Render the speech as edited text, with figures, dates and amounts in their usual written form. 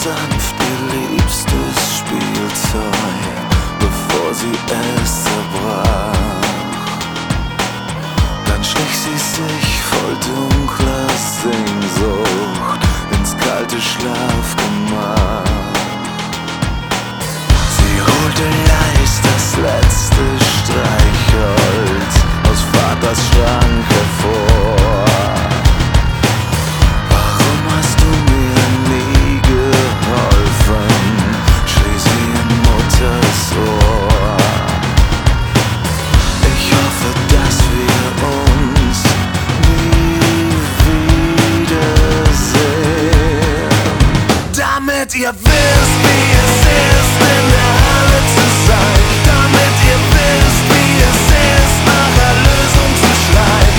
sanft ihr liebstes Spielzeug, bevor sie es zerbrach. Dann schlich sie sich voll dunkler Sehnsucht ins kalte Schlafgemach. Sie holte leis das letzte Streichholz aus Vaters Schrank hervor. Warum hast du mir nie geholfen? Schrie sie in Mutters Ohr. Ich hoffe, dass wir uns nie wiedersehen, damit ihr wisst,